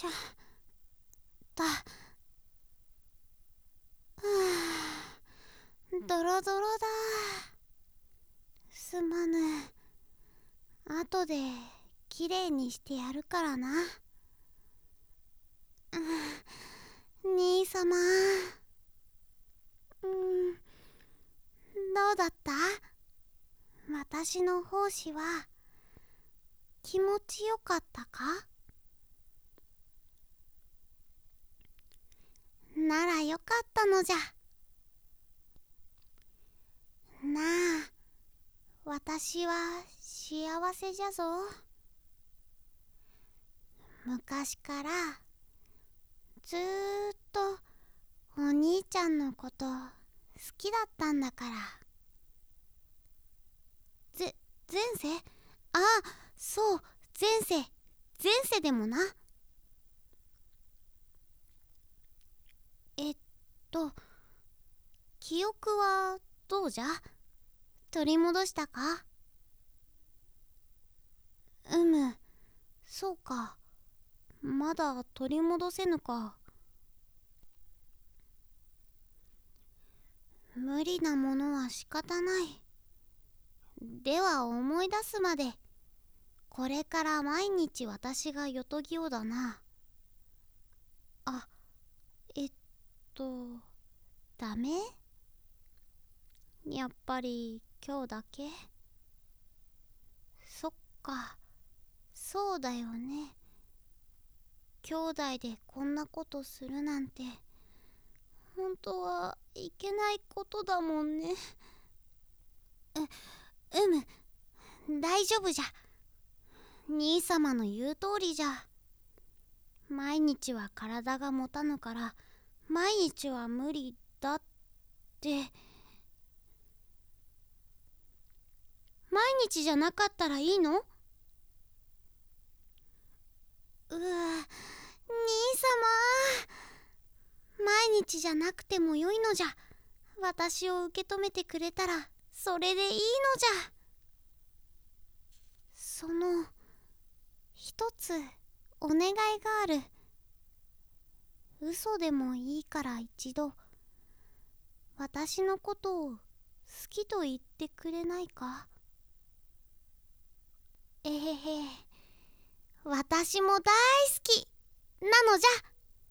しゃだ。ドロドロだ。すまぬ。後できれいにしてやるからな。兄様。どうだった？私の奉仕は気持ちよかったか？ならよかったのじゃ。なあ、私は幸せじゃぞ。昔からずーっとお兄ちゃんのこと好きだったんだから。前世？ああ、そう、前世でもな。えっと記憶はどうじゃ？取り戻したか？そうか、まだ取り戻せぬか。無理なものは仕方ない。では思い出すまで、これから毎日私がよとぎをだな。あ、えっとダメ？やっぱり今日だけ？そっか、そうだよね。兄弟でこんなことするなんて本当はいけないことだもんね。大丈夫じゃ。兄様の言う通りじゃ。毎日は体が持たぬから毎日は無理だって。毎日じゃなかったらいいの？兄様、毎日じゃなくてもよいのじゃ。私を受け止めてくれたらそれでいいのじゃ。その一つお願いがある。嘘でもいいから一度私のことを好きと言ってくれないか？えへへ、私も大好きなのじゃ。